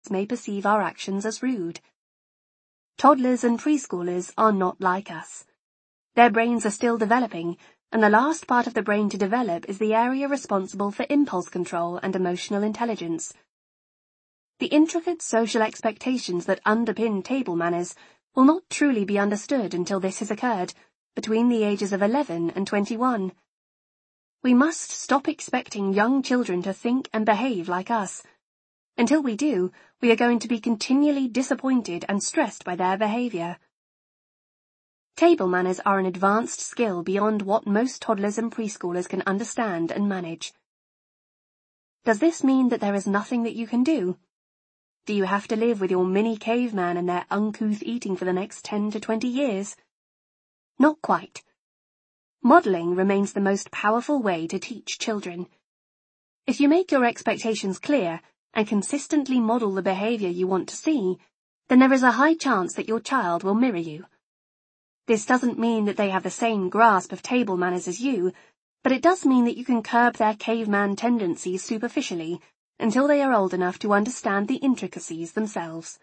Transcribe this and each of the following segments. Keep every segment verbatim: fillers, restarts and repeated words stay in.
may perceive our actions as rude. Toddlers and preschoolers are not like us. Their brains are still developing, and the last part of the brain to develop is the area responsible for impulse control and emotional intelligence. The intricate social expectations that underpin table manners will not truly be understood until this has occurred, between the ages of eleven and twenty-one. We must stop expecting young children to think and behave like us. Until we do, we are going to be continually disappointed and stressed by their behavior. Table manners are an advanced skill beyond what most toddlers and preschoolers can understand and manage. Does this mean that there is nothing that you can do? Do you have to live with your mini caveman and their uncouth eating for the next ten to twenty years? Not quite. Modeling remains the most powerful way to teach children. If you make your expectations clear and consistently model the behavior you want to see, then there is a high chance that your child will mirror you. This doesn't mean that they have the same grasp of table manners as you, but it does mean that you can curb their caveman tendencies superficially until they are old enough to understand the intricacies themselves.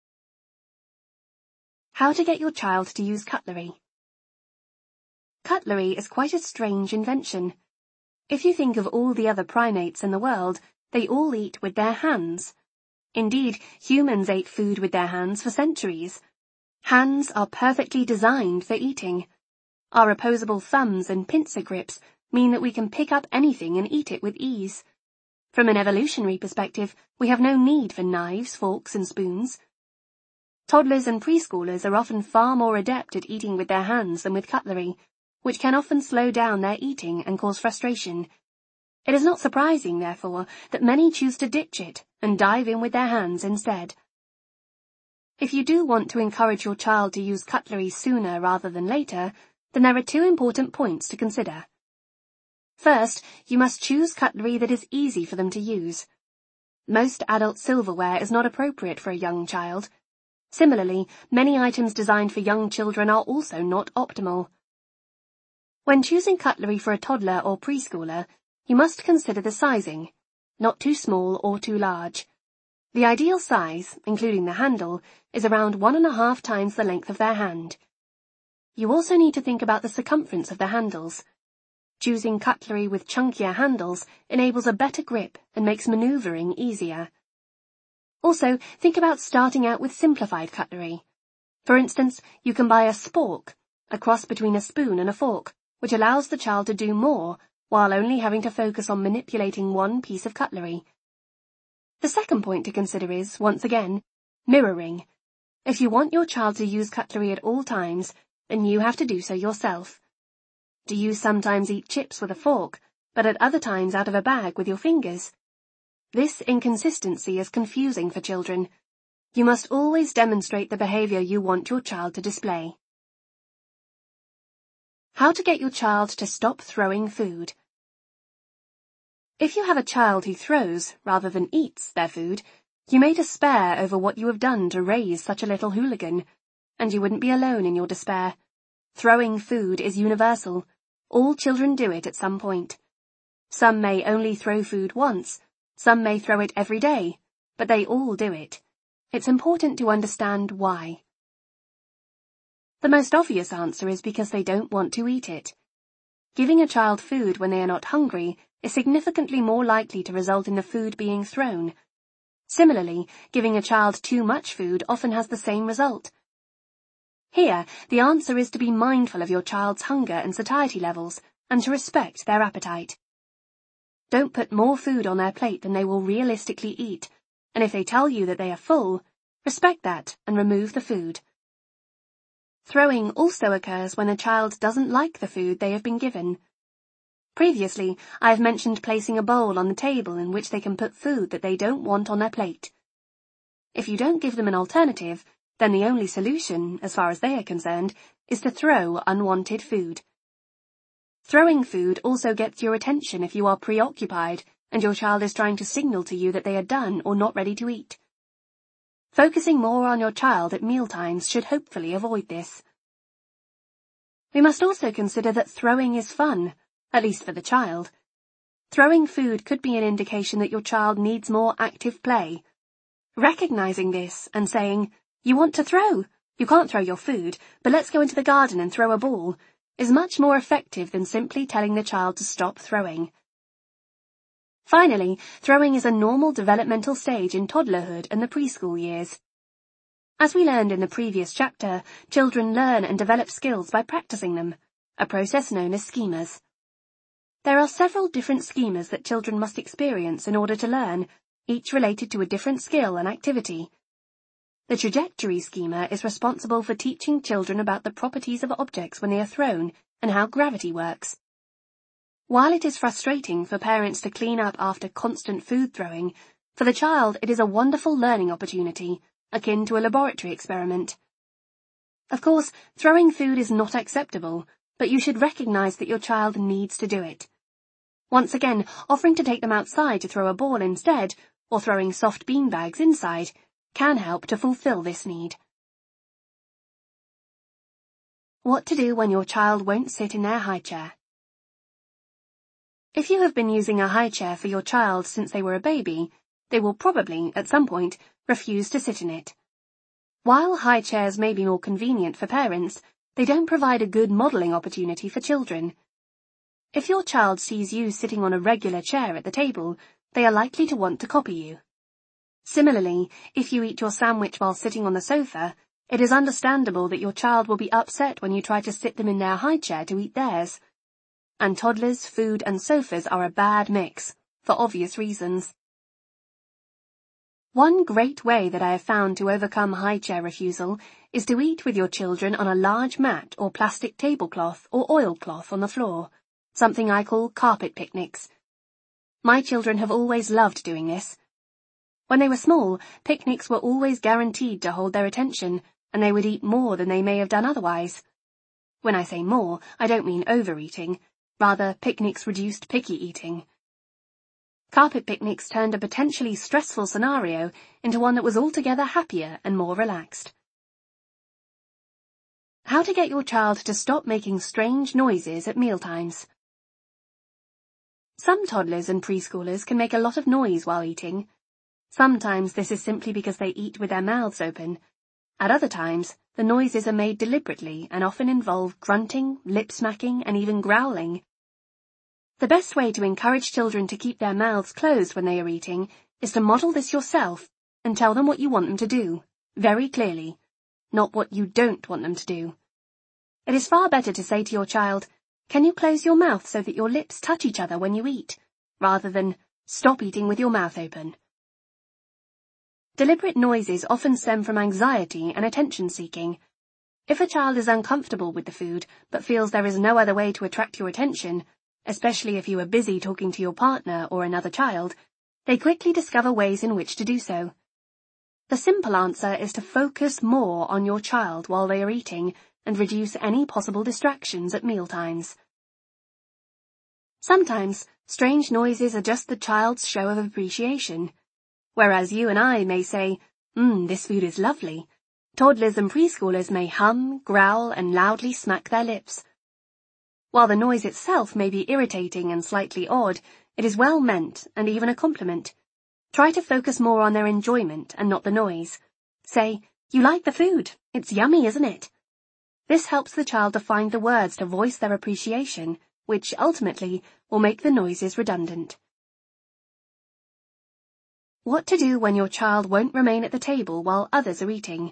How to get your child to use cutlery. Cutlery is quite a strange invention. If you think of all the other primates in the world, they all eat with their hands. Indeed, humans ate food with their hands for centuries. Hands are perfectly designed for eating. Our opposable thumbs and pincer grips mean that we can pick up anything and eat it with ease. From an evolutionary perspective, we have no need for knives, forks, and spoons. Toddlers and preschoolers are often far more adept at eating with their hands than with cutlery, which can often slow down their eating and cause frustration. It is not surprising, therefore, that many choose to ditch it and dive in with their hands instead. If you do want to encourage your child to use cutlery sooner rather than later, then there are two important points to consider. First, you must choose cutlery that is easy for them to use. Most adult silverware is not appropriate for a young child. Similarly, many items designed for young children are also not optimal. When choosing cutlery for a toddler or preschooler, you must consider the sizing, not too small or too large. The ideal size, including the handle, is around one and a half times the length of their hand. You also need to think about the circumference of the handles. Choosing cutlery with chunkier handles enables a better grip and makes maneuvering easier. Also, think about starting out with simplified cutlery. For instance, you can buy a spork, a cross between a spoon and a fork, which allows the child to do more while only having to focus on manipulating one piece of cutlery. The second point to consider is, once again, mirroring. If you want your child to use cutlery at all times, then you have to do so yourself. Do you sometimes eat chips with a fork, but at other times out of a bag with your fingers? This inconsistency is confusing for children. You must always demonstrate the behavior you want your child to display. How to get your child to stop throwing food. If you have a child who throws, rather than eats, their food, you may despair over what you have done to raise such a little hooligan, and you wouldn't be alone in your despair. Throwing food is universal. All children do it at some point. Some may only throw food once, some may throw it every day, but they all do it. It's important to understand why. The most obvious answer is because they don't want to eat it. Giving a child food when they are not hungry is significantly more likely to result in the food being thrown. Similarly, giving a child too much food often has the same result. Here, the answer is to be mindful of your child's hunger and satiety levels, and to respect their appetite. Don't put more food on their plate than they will realistically eat, and if they tell you that they are full, respect that and remove the food. Throwing also occurs when a child doesn't like the food they have been given. Previously, I have mentioned placing a bowl on the table in which they can put food that they don't want on their plate. If you don't give them an alternative, then the only solution, as far as they are concerned, is to throw unwanted food. Throwing food also gets your attention if you are preoccupied and your child is trying to signal to you that they are done or not ready to eat. Focusing more on your child at mealtimes should hopefully avoid this. We must also consider that throwing is fun, at least for the child. Throwing food could be an indication that your child needs more active play. Recognizing this and saying, "You want to throw. You can't throw your food, but let's go into the garden and throw a ball," is much more effective than simply telling the child to stop throwing. Finally, throwing is a normal developmental stage in toddlerhood and the preschool years. As we learned in the previous chapter, children learn and develop skills by practicing them, a process known as schemas. There are several different schemas that children must experience in order to learn, each related to a different skill and activity. The trajectory schema is responsible for teaching children about the properties of objects when they are thrown and how gravity works. While it is frustrating for parents to clean up after constant food throwing, for the child it is a wonderful learning opportunity, akin to a laboratory experiment. Of course, throwing food is not acceptable, but you should recognize that your child needs to do it. Once again, offering to take them outside to throw a ball instead, or throwing soft bean bags inside, can help to fulfill this need. What to do when your child won't sit in their high chair. If you have been using a high chair for your child since they were a baby, they will probably, at some point, refuse to sit in it. While high chairs may be more convenient for parents, they don't provide a good modelling opportunity for children. If your child sees you sitting on a regular chair at the table, they are likely to want to copy you. Similarly, if you eat your sandwich while sitting on the sofa, it is understandable that your child will be upset when you try to sit them in their high chair to eat theirs. And toddlers, food and sofas are a bad mix, for obvious reasons. One great way that I have found to overcome high chair refusal is to eat with your children on a large mat or plastic tablecloth or oilcloth on the floor, something I call carpet picnics. My children have always loved doing this. When they were small, picnics were always guaranteed to hold their attention, and they would eat more than they may have done otherwise. When I say more, I don't mean overeating. Rather, picnics reduced picky eating. Carpet picnics turned a potentially stressful scenario into one that was altogether happier and more relaxed. How to get your child to stop making strange noises at mealtimes. Some toddlers and preschoolers can make a lot of noise while eating. Sometimes this is simply because they eat with their mouths open. At other times, the noises are made deliberately and often involve grunting, lip-smacking, and even growling. The best way to encourage children to keep their mouths closed when they are eating is to model this yourself and tell them what you want them to do, very clearly, not what you don't want them to do. It is far better to say to your child, "Can you close your mouth so that your lips touch each other when you eat?" rather than, "Stop eating with your mouth open." Deliberate noises often stem from anxiety and attention-seeking. If a child is uncomfortable with the food but feels there is no other way to attract your attention, especially if you are busy talking to your partner or another child, they quickly discover ways in which to do so. The simple answer is to focus more on your child while they are eating and reduce any possible distractions at mealtimes. Sometimes, strange noises are just the child's show of appreciation. Whereas you and I may say, "Mmm, this food is lovely," toddlers and preschoolers may hum, growl, and loudly smack their lips. While the noise itself may be irritating and slightly odd, it is well meant and even a compliment. Try to focus more on their enjoyment and not the noise. Say, "You like the food. It's yummy, isn't it?" This helps the child to find the words to voice their appreciation, which ultimately will make the noises redundant. What to do when your child won't remain at the table while others are eating.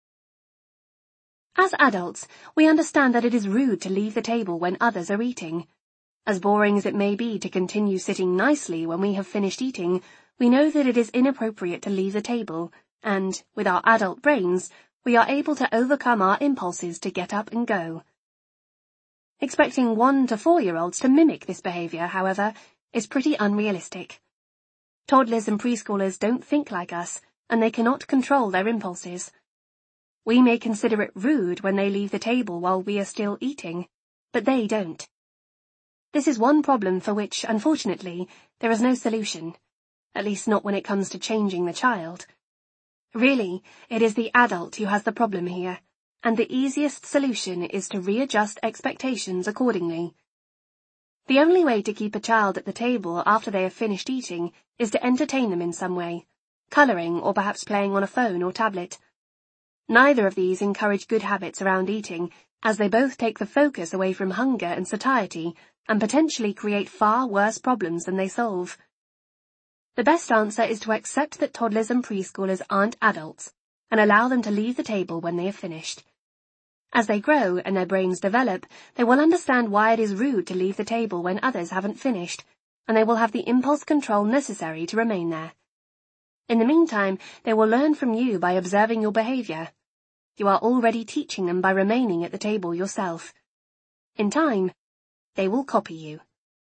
As adults, we understand that it is rude to leave the table when others are eating. As boring as it may be to continue sitting nicely when we have finished eating, we know that it is inappropriate to leave the table, and, with our adult brains, we are able to overcome our impulses to get up and go. Expecting one to four-year-olds to mimic this behavior, however, is pretty unrealistic. Toddlers and preschoolers don't think like us, and they cannot control their impulses. We may consider it rude when they leave the table while we are still eating, but they don't. This is one problem for which, unfortunately, there is no solution, at least not when it comes to changing the child. Really, it is the adult who has the problem here, and the easiest solution is to readjust expectations accordingly. The only way to keep a child at the table after they have finished eating is to entertain them in some way, colouring, or perhaps playing on a phone or tablet. Neither of these encourage good habits around eating, as they both take the focus away from hunger and satiety and potentially create far worse problems than they solve. The best answer is to accept that toddlers and preschoolers aren't adults and allow them to leave the table when they have finished. As they grow and their brains develop, they will understand why it is rude to leave the table when others haven't finished, and they will have the impulse control necessary to remain there. In the meantime, they will learn from you by observing your behaviour. You are already teaching them by remaining at the table yourself. In time, they will copy you.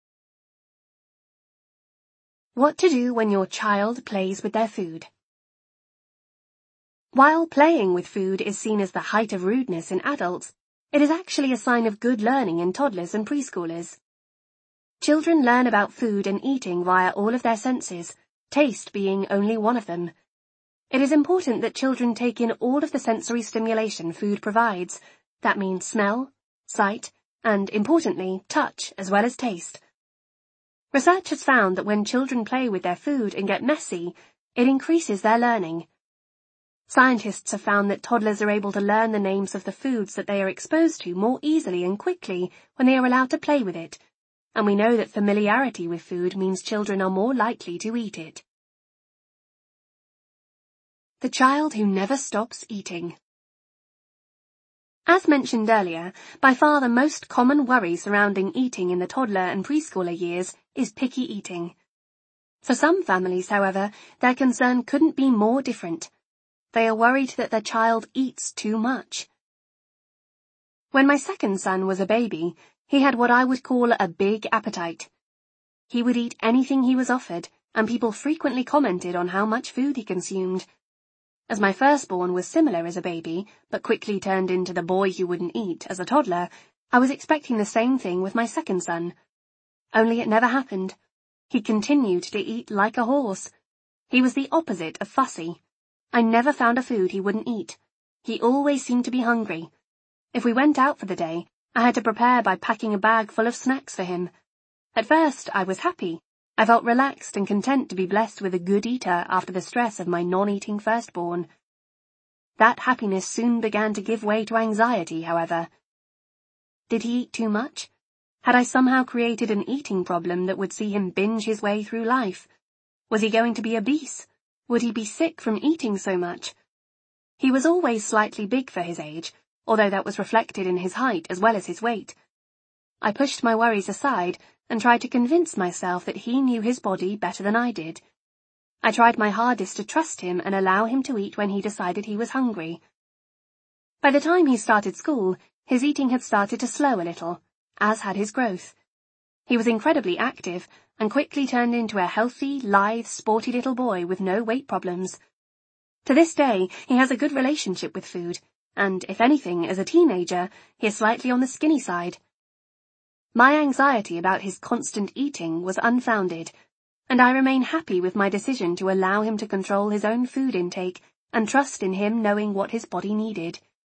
What to do when your child plays with their food. While playing with food is seen as the height of rudeness in adults, it is actually a sign of good learning in toddlers and preschoolers. Children learn about food and eating via all of their senses, taste being only one of them. It is important that children take in all of the sensory stimulation food provides. That means smell, sight, and, importantly, touch as well as taste. Research has found that when children play with their food and get messy, it increases their learning. Scientists have found that toddlers are able to learn the names of the foods that they are exposed to more easily and quickly when they are allowed to play with it, and we know that familiarity with food means children are more likely to eat it. The child who never stops eating. As mentioned earlier, by far the most common worry surrounding eating in the toddler and preschooler years is picky eating. For some families, however, their concern couldn't be more different. They are worried that their child eats too much. When my second son was a baby, he had what I would call a big appetite. He would eat anything he was offered, and people frequently commented on how much food he consumed. As my firstborn was similar as a baby, but quickly turned into the boy who wouldn't eat as a toddler, I was expecting the same thing with my second son. Only it never happened. He continued to eat like a horse. He was the opposite of fussy. I never found a food he wouldn't eat. He always seemed to be hungry. If we went out for the day, I had to prepare by packing a bag full of snacks for him. At first, I was happy. I felt relaxed and content to be blessed with a good eater after the stress of my non-eating firstborn. That happiness soon began to give way to anxiety, however. Did he eat too much? Had I somehow created an eating problem that would see him binge his way through life? Was he going to be obese? Would he be sick from eating so much? He was always slightly big for his age, although that was reflected in his height as well as his weight. I pushed my worries aside and tried to convince myself that he knew his body better than I did. I tried my hardest to trust him and allow him to eat when he decided he was hungry. By the time he started school, his eating had started to slow a little, as had his growth. He was incredibly active and quickly turned into a healthy, lithe, sporty little boy with no weight problems. To this day, he has a good relationship with food, and, if anything, as a teenager, he is slightly on the skinny side. My anxiety about his constant eating was unfounded, and I remain happy with my decision to allow him to control his own food intake and trust in him knowing what his body needed.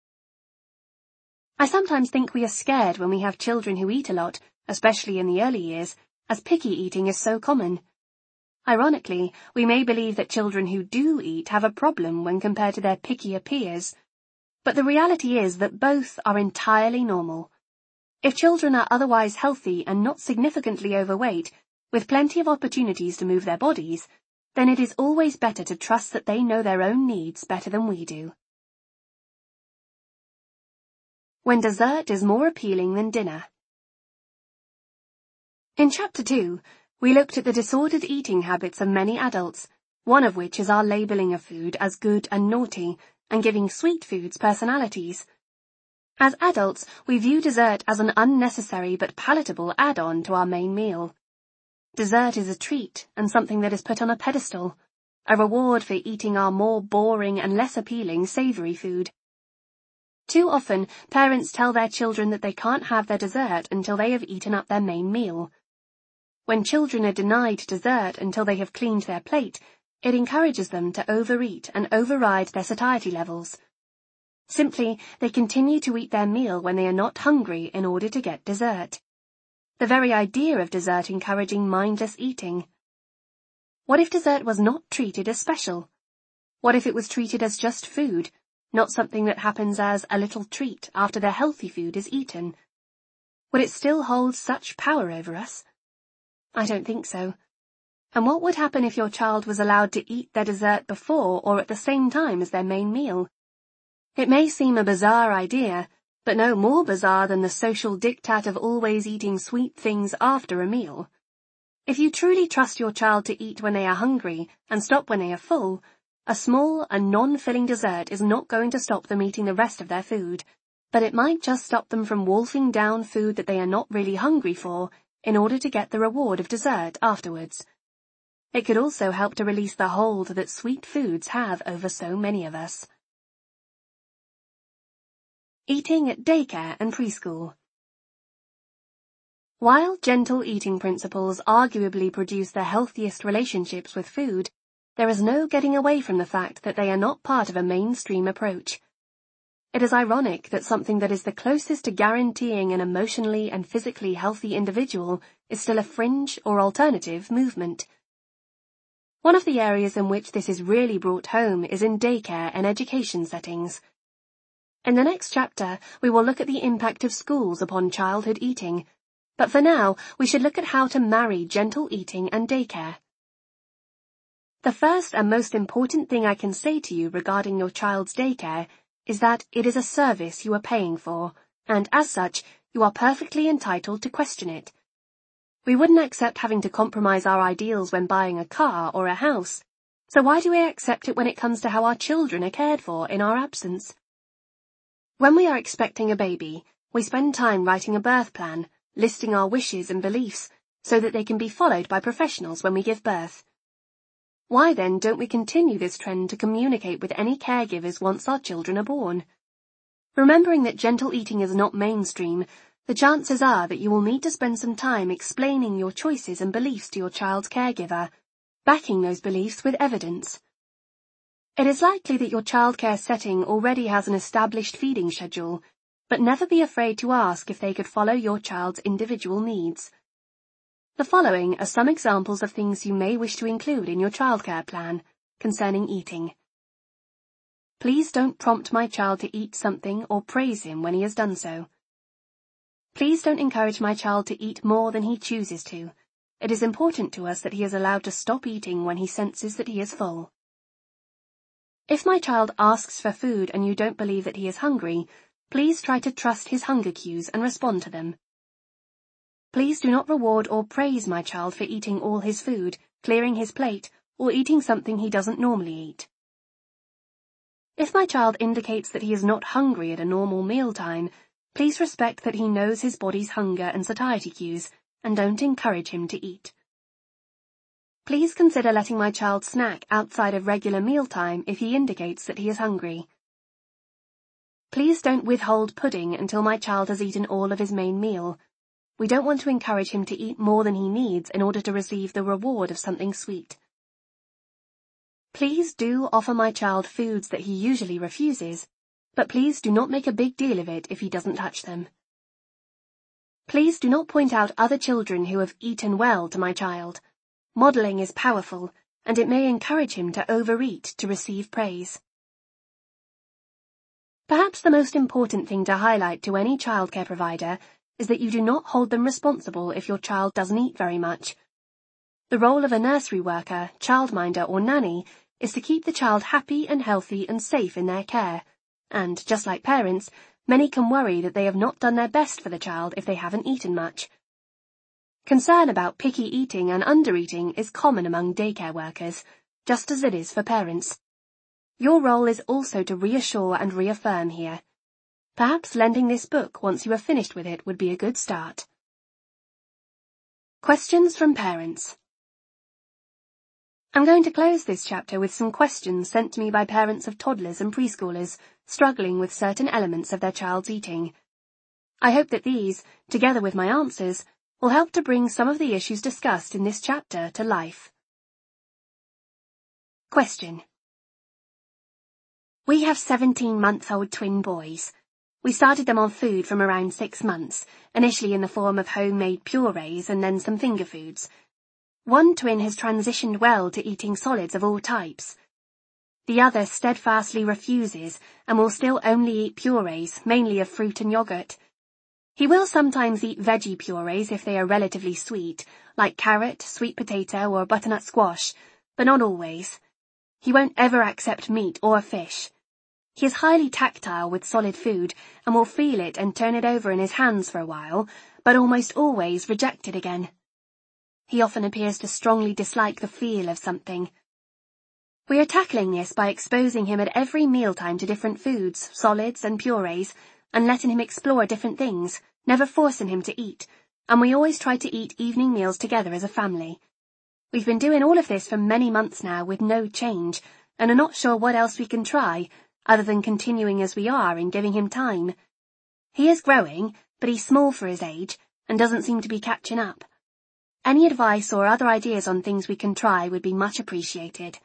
I sometimes think we are scared when we have children who eat a lot, especially in the early years, as picky eating is so common. Ironically, we may believe that children who do eat have a problem when compared to their pickier peers, but the reality is that both are entirely normal. If children are otherwise healthy and not significantly overweight, with plenty of opportunities to move their bodies, then it is always better to trust that they know their own needs better than we do. When dessert is more appealing than dinner. In Chapter two, we looked at the disordered eating habits of many adults, one of which is our labeling of food as good and naughty, and giving sweet foods personalities. As adults, we view dessert as an unnecessary but palatable add-on to our main meal. Dessert is a treat and something that is put on a pedestal, a reward for eating our more boring and less appealing savory food. Too often, parents tell their children that they can't have their dessert until they have eaten up their main meal. When children are denied dessert until they have cleaned their plate, it encourages them to overeat and override their satiety levels. Simply, they continue to eat their meal when they are not hungry in order to get dessert. The very idea of dessert encouraging mindless eating. What if dessert was not treated as special, What if it was treated as just food, not something that happens as a little treat after their healthy food is eaten? Would it still hold such power over us? I don't think so. And what would happen if your child was allowed to eat their dessert before or at the same time as their main meal? It may seem a bizarre idea, but no more bizarre than the social diktat of always eating sweet things after a meal. If you truly trust your child to eat when they are hungry and stop when they are full, a small and non-filling dessert is not going to stop them eating the rest of their food, but it might just stop them from wolfing down food that they are not really hungry for in order to get the reward of dessert afterwards. It could also help to release the hold that sweet foods have over so many of us. Eating at daycare and preschool. While gentle eating principles arguably produce the healthiest relationships with food, there is no getting away from the fact that they are not part of a mainstream approach. It is ironic that something that is the closest to guaranteeing an emotionally and physically healthy individual is still a fringe or alternative movement. One of the areas in which this is really brought home is in daycare and education settings. In the next chapter, we will look at the impact of schools upon childhood eating, but for now, we should look at how to marry gentle eating and daycare. The first and most important thing I can say to you regarding your child's daycare is that it is a service you are paying for, and as such, you are perfectly entitled to question it. We wouldn't accept having to compromise our ideals when buying a car or a house, so why do we accept it when it comes to how our children are cared for in our absence? When we are expecting a baby, we spend time writing a birth plan, listing our wishes and beliefs, so that they can be followed by professionals when we give birth. Why then don't we continue this trend to communicate with any caregivers once our children are born? Remembering that gentle eating is not mainstream, the chances are that you will need to spend some time explaining your choices and beliefs to your child's caregiver, backing those beliefs with evidence. It is likely that your childcare setting already has an established feeding schedule, but never be afraid to ask if they could follow your child's individual needs. The following are some examples of things you may wish to include in your childcare plan concerning eating. Please don't prompt my child to eat something or praise him when he has done so. Please don't encourage my child to eat more than he chooses to. It is important to us that he is allowed to stop eating when he senses that he is full. If my child asks for food and you don't believe that he is hungry, please try to trust his hunger cues and respond to them. Please do not reward or praise my child for eating all his food, clearing his plate, or eating something he doesn't normally eat. If my child indicates that he is not hungry at a normal mealtime, please respect that he knows his body's hunger and satiety cues, and don't encourage him to eat. Please consider letting my child snack outside of regular mealtime if he indicates that he is hungry. Please don't withhold pudding until my child has eaten all of his main meal. We don't want to encourage him to eat more than he needs in order to receive the reward of something sweet. Please do offer my child foods that he usually refuses, but please do not make a big deal of it if he doesn't touch them. Please do not point out other children who have eaten well to my child. Modeling is powerful, and it may encourage him to overeat to receive praise. Perhaps the most important thing to highlight to any childcare provider is that you do not hold them responsible if your child doesn't eat very much. The role of a nursery worker, childminder, or nanny is to keep the child happy and healthy and safe in their care, and, just like parents, many can worry that they have not done their best for the child if they haven't eaten much. Concern about picky eating and undereating is common among daycare workers, just as it is for parents. Your role is also to reassure and reaffirm here. Perhaps lending this book once you are finished with it would be a good start. Questions from parents. I'm going to close this chapter with some questions sent to me by parents of toddlers and preschoolers struggling with certain elements of their child's eating. I hope that these, together with my answers, will help to bring some of the issues discussed in this chapter to life. Question. We have seventeen-month-old twin boys. We started them on food from around six months, initially in the form of homemade purees and then some finger foods. One twin has transitioned well to eating solids of all types. The other steadfastly refuses and will still only eat purees, mainly of fruit and yogurt. He will sometimes eat veggie purees if they are relatively sweet, like carrot, sweet potato or butternut squash, but not always. He won't ever accept meat or fish. He is highly tactile with solid food and will feel it and turn it over in his hands for a while, but almost always reject it again. He often appears to strongly dislike the feel of something. We are tackling this by exposing him at every mealtime to different foods, solids and purees, and letting him explore different things, never forcing him to eat, and we always try to eat evening meals together as a family. We've been doing all of this for many months now with no change, and are not sure what else we can try, other than continuing as we are and giving him time. He is growing, but he's small for his age, and doesn't seem to be catching up. Any advice or other ideas on things we can try would be much appreciated.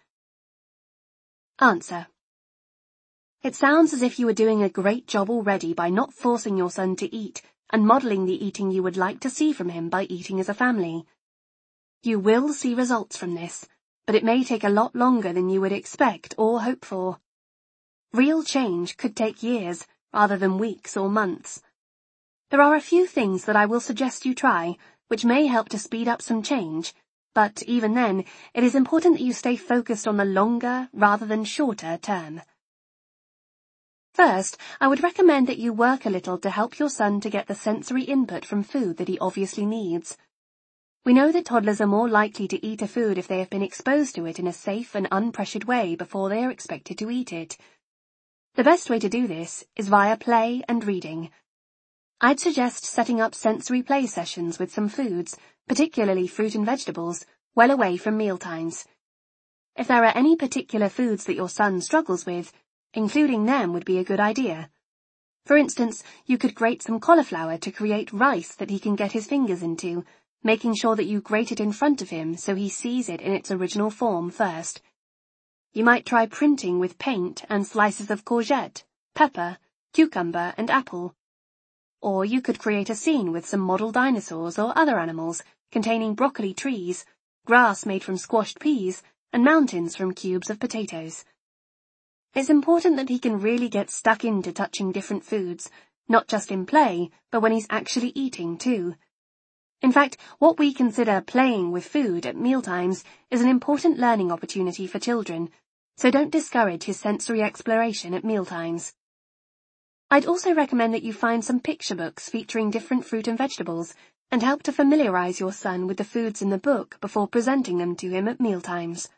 Answer. It sounds as if you were doing a great job already by not forcing your son to eat and modelling the eating you would like to see from him by eating as a family. You will see results from this, but it may take a lot longer than you would expect or hope for. Real change could take years rather than weeks or months. There are a few things that I will suggest you try, which may help to speed up some change, but even then, it is important that you stay focused on the longer rather than shorter term. First, I would recommend that you work a little to help your son to get the sensory input from food that he obviously needs. We know that toddlers are more likely to eat a food if they have been exposed to it in a safe and unpressured way before they are expected to eat it. The best way to do this is via play and reading. I'd suggest setting up sensory play sessions with some foods, particularly fruit and vegetables, well away from mealtimes. If there are any particular foods that your son struggles with, including them would be a good idea. For instance, you could grate some cauliflower to create rice that he can get his fingers into, making sure that you grate it in front of him so he sees it in its original form first. You might try printing with paint and slices of courgette, pepper, cucumber, and apple. Or you could create a scene with some model dinosaurs or other animals containing broccoli trees, grass made from squashed peas, and mountains from cubes of potatoes. It's important that he can really get stuck into touching different foods, not just in play, but when he's actually eating too. In fact, what we consider playing with food at mealtimes is an important learning opportunity for children, so don't discourage his sensory exploration at mealtimes. I'd also recommend that you find some picture books featuring different fruit and vegetables, and help to familiarize your son with the foods in the book before presenting them to him at mealtimes.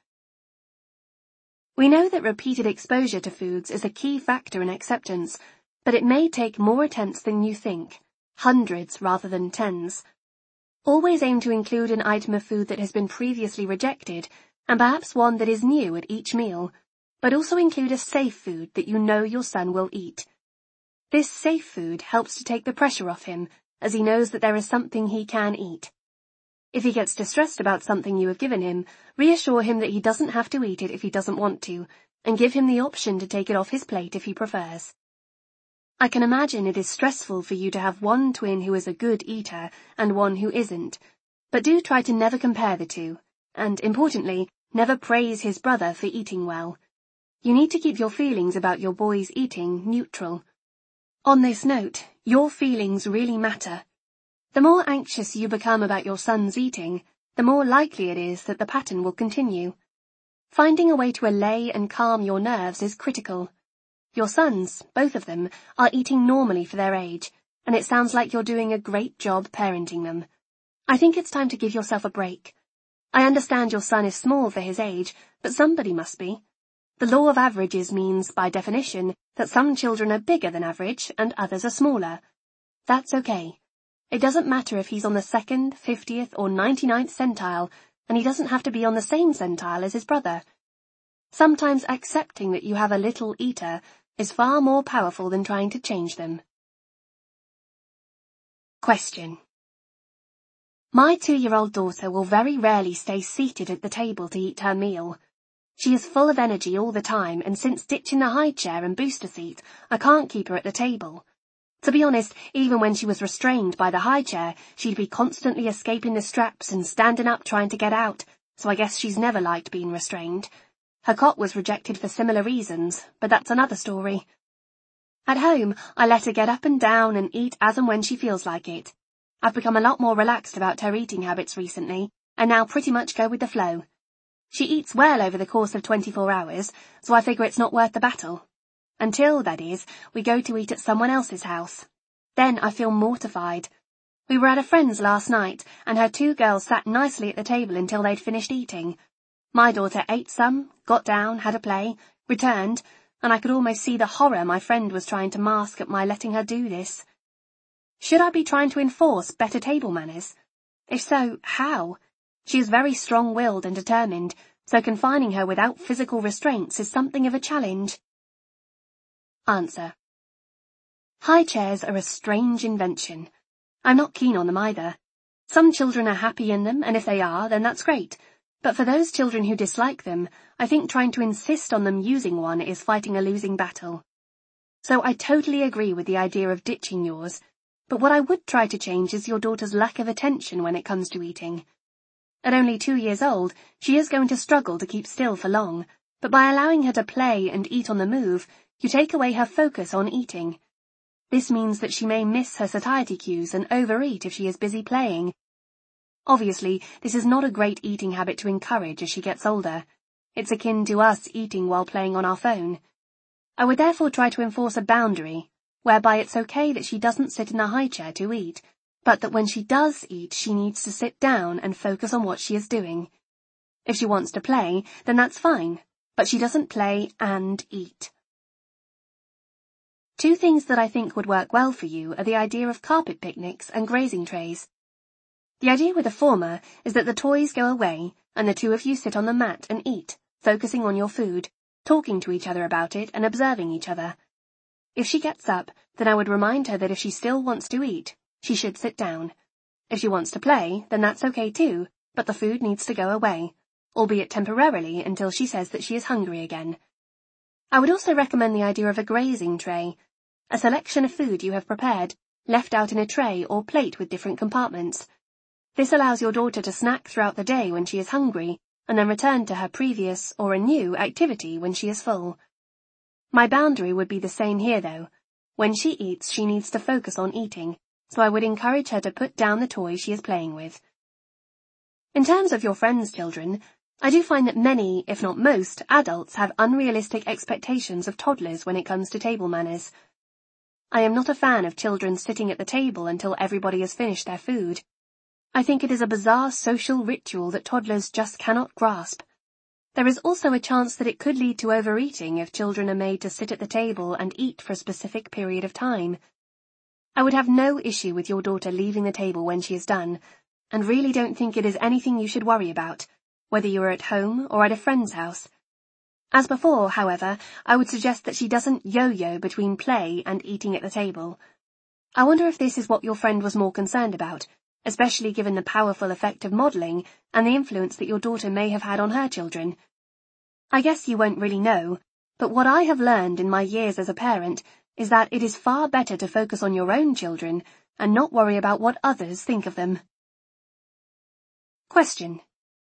We know that repeated exposure to foods is a key factor in acceptance, but it may take more attempts than you think, hundreds rather than tens. Always aim to include an item of food that has been previously rejected, and perhaps one that is new at each meal, but also include a safe food that you know your son will eat. This safe food helps to take the pressure off him, as he knows that there is something he can eat. If he gets distressed about something you have given him, reassure him that he doesn't have to eat it if he doesn't want to, and give him the option to take it off his plate if he prefers. I can imagine it is stressful for you to have one twin who is a good eater and one who isn't, but do try to never compare the two, and, importantly, never praise his brother for eating well. You need to keep your feelings about your boy's eating neutral. On this note, your feelings really matter. The more anxious you become about your son's eating, the more likely it is that the pattern will continue. Finding a way to allay and calm your nerves is critical. Your sons, both of them, are eating normally for their age, and it sounds like you're doing a great job parenting them. I think it's time to give yourself a break. I understand your son is small for his age, but somebody must be. The law of averages means, by definition, that some children are bigger than average and others are smaller. That's okay. It doesn't matter if he's on the second, fiftieth, or ninety-ninth centile, and he doesn't have to be on the same centile as his brother. Sometimes accepting that you have a little eater is far more powerful than trying to change them. Question. My two-year-old daughter will very rarely stay seated at the table to eat her meal. She is full of energy all the time, and since ditching the high chair and booster seat, I can't keep her at the table. To be honest, even when she was restrained by the high chair, she'd be constantly escaping the straps and standing up trying to get out, so I guess she's never liked being restrained. Her cot was rejected for similar reasons, but that's another story. At home, I let her get up and down and eat as and when she feels like it. I've become a lot more relaxed about her eating habits recently, and now pretty much go with the flow. She eats well over the course of twenty-four hours, so I figure it's not worth the battle. Until, that is, we go to eat at someone else's house. Then I feel mortified. We were at a friend's last night, and her two girls sat nicely at the table until they'd finished eating. My daughter ate some, got down, had a play, returned, and I could almost see the horror my friend was trying to mask at my letting her do this. Should I be trying to enforce better table manners? If so, how? She is very strong-willed and determined, so confining her without physical restraints is something of a challenge. Answer. High chairs are a strange invention. I'm not keen on them either. Some children are happy in them, and if they are, then that's great. But for those children who dislike them, I think trying to insist on them using one is fighting a losing battle. So I totally agree with the idea of ditching yours, but what I would try to change is your daughter's lack of attention when it comes to eating. At only two years old, she is going to struggle to keep still for long, but by allowing her to play and eat on the move, you take away her focus on eating. This means that she may miss her satiety cues and overeat if she is busy playing. Obviously, this is not a great eating habit to encourage as she gets older. It's akin to us eating while playing on our phone. I would therefore try to enforce a boundary, whereby it's okay that she doesn't sit in the high chair to eat, but that when she does eat, she needs to sit down and focus on what she is doing. If she wants to play, then that's fine, but she doesn't play and eat. Two things that I think would work well for you are the idea of carpet picnics and grazing trays. The idea with the former is that the toys go away and the two of you sit on the mat and eat, focusing on your food, talking to each other about it and observing each other. If she gets up, then I would remind her that if she still wants to eat, she should sit down. If she wants to play, then that's okay too, but the food needs to go away, albeit temporarily until she says that she is hungry again. I would also recommend the idea of a grazing tray, a selection of food you have prepared, left out in a tray or plate with different compartments. This allows your daughter to snack throughout the day when she is hungry, and then return to her previous or a new activity when she is full. My boundary would be the same here though. When she eats, she needs to focus on eating, so I would encourage her to put down the toys she is playing with. In terms of your friends' children, I do find that many, if not most, adults have unrealistic expectations of toddlers when it comes to table manners. I am not a fan of children sitting at the table until everybody has finished their food. I think it is a bizarre social ritual that toddlers just cannot grasp. There is also a chance that it could lead to overeating if children are made to sit at the table and eat for a specific period of time. I would have no issue with your daughter leaving the table when she is done, and really don't think it is anything you should worry about, whether you are at home or at a friend's house. As before, however, I would suggest that she doesn't yo-yo between play and eating at the table. I wonder if this is what your friend was more concerned about, especially given the powerful effect of modelling and the influence that your daughter may have had on her children. I guess you won't really know, but what I have learned in my years as a parent is that it is far better to focus on your own children and not worry about what others think of them. Question.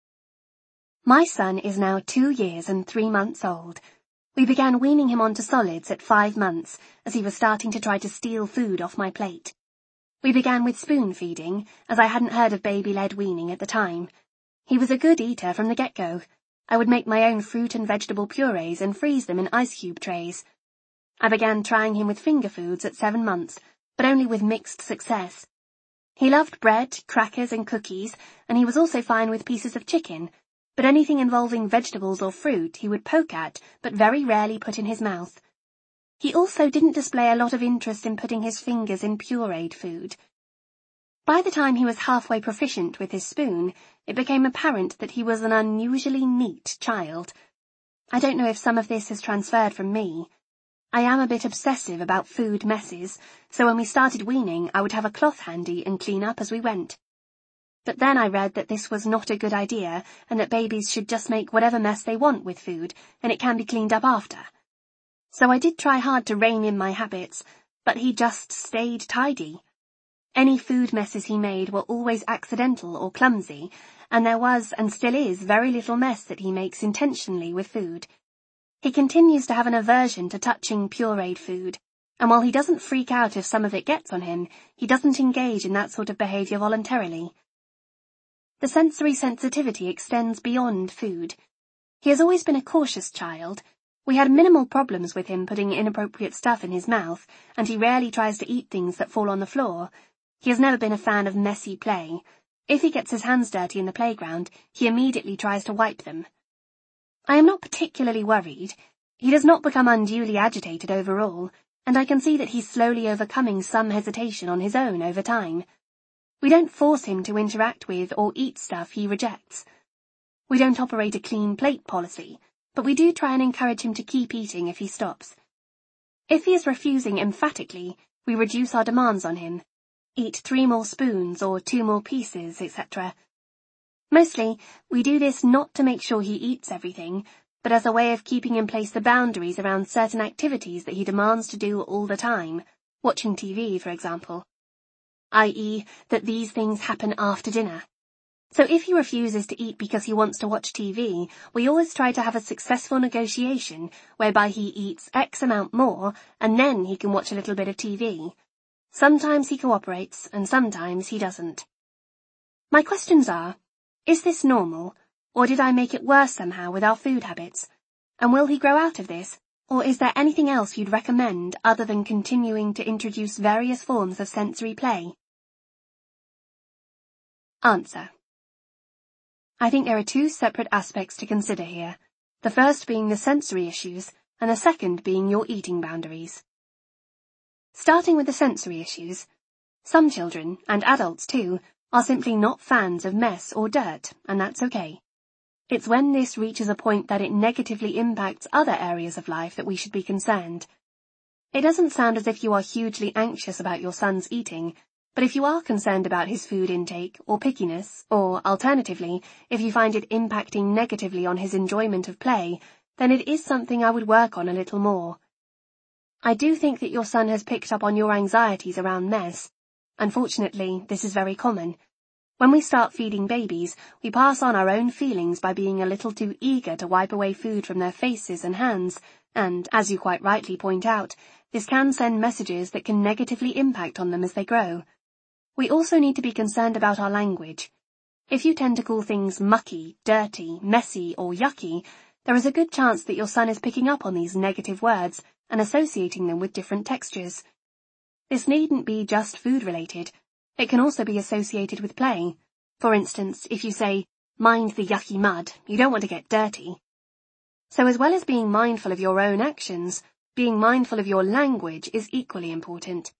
My son is now two years and three months old. We began weaning him onto solids at five months as he was starting to try to steal food off my plate. We began with spoon feeding, as I hadn't heard of baby-led weaning at the time. He was a good eater from the get-go. I would make my own fruit and vegetable purees and freeze them in ice cube trays. I began trying him with finger foods at seven months, but only with mixed success. He loved bread, crackers and cookies, and he was also fine with pieces of chicken, but anything involving vegetables or fruit he would poke at, but very rarely put in his mouth. He also didn't display a lot of interest in putting his fingers in pureed food. By the time he was halfway proficient with his spoon, it became apparent that he was an unusually neat child. I don't know if some of this has transferred from me. I am a bit obsessive about food messes, so when we started weaning, I would have a cloth handy and clean up as we went. But then I read that this was not a good idea, and that babies should just make whatever mess they want with food, and it can be cleaned up after. So I did try hard to rein in my habits, but he just stayed tidy. Any food messes he made were always accidental or clumsy, and there was and still is very little mess that he makes intentionally with food. He continues to have an aversion to touching pureed food, and while he doesn't freak out if some of it gets on him, he doesn't engage in that sort of behavior voluntarily. The sensory sensitivity extends beyond food. He has always been a cautious child. We had minimal problems with him putting inappropriate stuff in his mouth, and he rarely tries to eat things that fall on the floor. He has never been a fan of messy play. If he gets his hands dirty in the playground, he immediately tries to wipe them. I am not particularly worried. He does not become unduly agitated overall, and I can see that he's slowly overcoming some hesitation on his own over time. We don't force him to interact with or eat stuff he rejects. We don't operate a clean plate policy, but we do try and encourage him to keep eating if he stops. If he is refusing emphatically, we reduce our demands on him. Eat three more spoons or two more pieces, et cetera. Mostly, we do this not to make sure he eats everything, but as a way of keeping in place the boundaries around certain activities that he demands to do all the time, watching T V, for example, that is that these things happen after dinner. So if he refuses to eat because he wants to watch T V, we always try to have a successful negotiation whereby he eats X amount more and then he can watch a little bit of T V. Sometimes he cooperates and sometimes he doesn't. My questions are, is this normal, or did I make it worse somehow with our food habits? And will he grow out of this, or is there anything else you'd recommend other than continuing to introduce various forms of sensory play? Answer. I think there are two separate aspects to consider here, the first being the sensory issues, and the second being your eating boundaries. Starting with the sensory issues, some children, and adults too, are simply not fans of mess or dirt, and that's okay. It's when this reaches a point that it negatively impacts other areas of life that we should be concerned. It doesn't sound as if you are hugely anxious about your son's eating, but if you are concerned about his food intake or pickiness, or, alternatively, if you find it impacting negatively on his enjoyment of play, then it is something I would work on a little more. I do think that your son has picked up on your anxieties around mess. Unfortunately, this is very common. When we start feeding babies, we pass on our own feelings by being a little too eager to wipe away food from their faces and hands, and, as you quite rightly point out, this can send messages that can negatively impact on them as they grow. We also need to be concerned about our language. If you tend to call things mucky, dirty, messy, or yucky, there is a good chance that your son is picking up on these negative words and associating them with different textures. This needn't be just food-related. It can also be associated with play. For instance, if you say, mind the yucky mud, you don't want to get dirty. So as well as being mindful of your own actions, being mindful of your language is equally important.